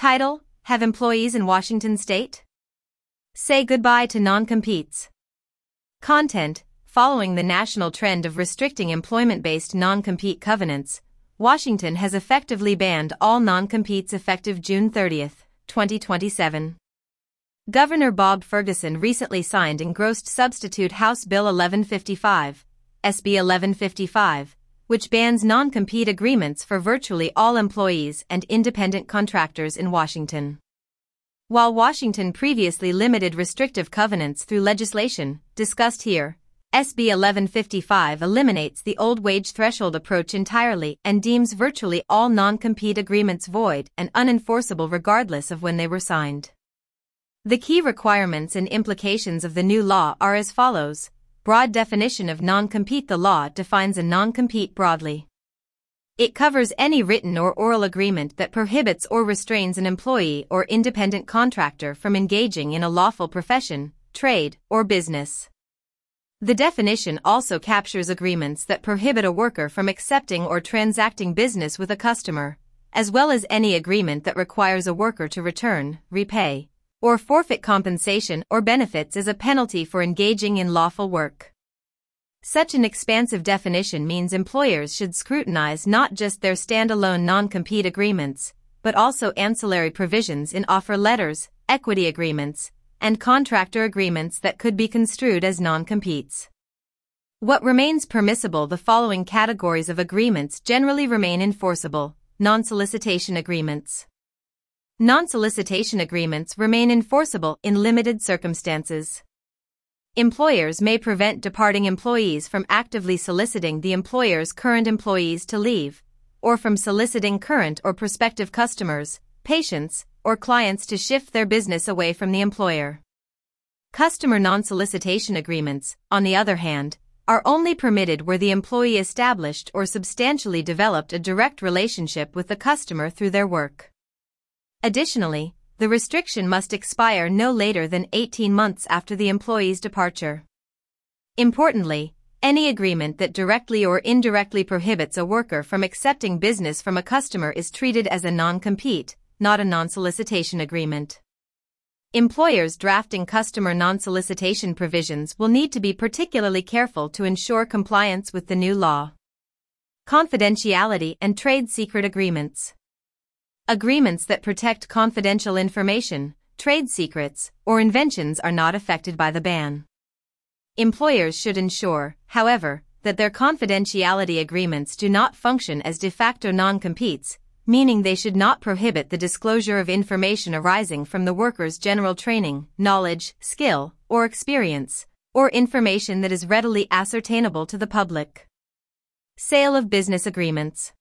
Title: Have employees in Washington state say goodbye to non-competes. Content: Following the national trend of restricting employment-based non-compete covenants, Washington has effectively banned all non-competes effective June 30, 2027. Governor Bob Ferguson recently signed engrossed substitute House Bill 1155, SB 1155, which bans non-compete agreements for virtually all employees and independent contractors in Washington. While Washington previously limited restrictive covenants through legislation, discussed here, SB 1155 eliminates the old wage threshold approach entirely and deems virtually all non-compete agreements void and unenforceable regardless of when they were signed. The key requirements and implications of the new law are as follows. Broad definition of non-compete. The law defines a non-compete broadly. It covers any written or oral agreement that prohibits or restrains an employee or independent contractor from engaging in a lawful profession, trade, or business. The definition also captures agreements that prohibit a worker from accepting or transacting business with a customer, as well as any agreement that requires a worker to return, repay, or forfeit compensation or benefits as a penalty for engaging in lawful work. Such an expansive definition means employers should scrutinize not just their standalone non-compete agreements, but also ancillary provisions in offer letters, equity agreements, and contractor agreements that could be construed as non-competes. What remains permissible? The following categories of agreements generally remain enforceable. Non-solicitation agreements. Non-solicitation agreements remain enforceable in limited circumstances. Employers may prevent departing employees from actively soliciting the employer's current employees to leave, or from soliciting current or prospective customers, patients, or clients to shift their business away from the employer. Customer non-solicitation agreements, on the other hand, are only permitted where the employee established or substantially developed a direct relationship with the customer through their work. Additionally, the restriction must expire no later than 18 months after the employee's departure. Importantly, any agreement that directly or indirectly prohibits a worker from accepting business from a customer is treated as a non-compete, not a non-solicitation agreement. Employers drafting customer non-solicitation provisions will need to be particularly careful to ensure compliance with the new law. Confidentiality and trade secret agreements. Agreements that protect confidential information, trade secrets, or inventions are not affected by the ban. Employers should ensure, however, that their confidentiality agreements do not function as de facto non-competes, meaning they should not prohibit the disclosure of information arising from the worker's general training, knowledge, skill, or experience, or information that is readily ascertainable to the public. Sale of business agreements.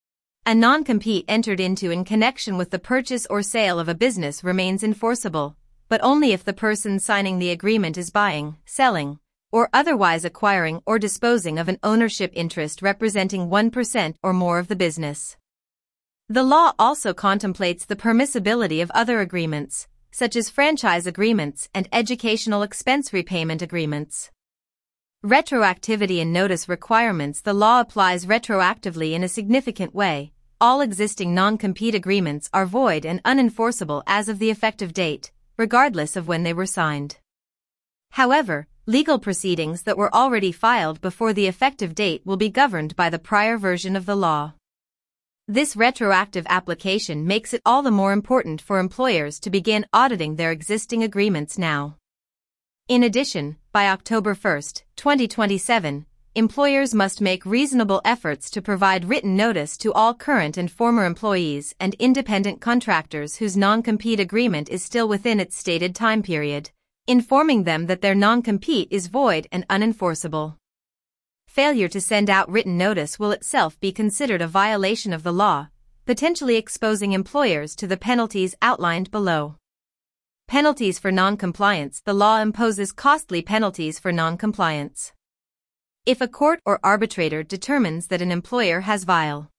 A non-compete entered into in connection with the purchase or sale of a business remains enforceable, but only if the person signing the agreement is buying, selling, or otherwise acquiring or disposing of an ownership interest representing 1% or more of the business. The law also contemplates the permissibility of other agreements, such as franchise agreements and educational expense repayment agreements. Retroactivity and notice requirements. The law applies retroactively in a significant way. All existing non-compete agreements are void and unenforceable as of the effective date, regardless of when they were signed. However, legal proceedings that were already filed before the effective date will be governed by the prior version of the law. This retroactive application makes it all the more important for employers to begin auditing their existing agreements now. In addition, by October 1, 2027, employers must make reasonable efforts to provide written notice to all current and former employees and independent contractors whose non-compete agreement is still within its stated time period, informing them that their non-compete is void and unenforceable. Failure to send out written notice will itself be considered a violation of the law, potentially exposing employers to the penalties outlined below. Penalties for non-compliance. The law imposes costly penalties for non-compliance. If a court or arbitrator determines that an employer has violated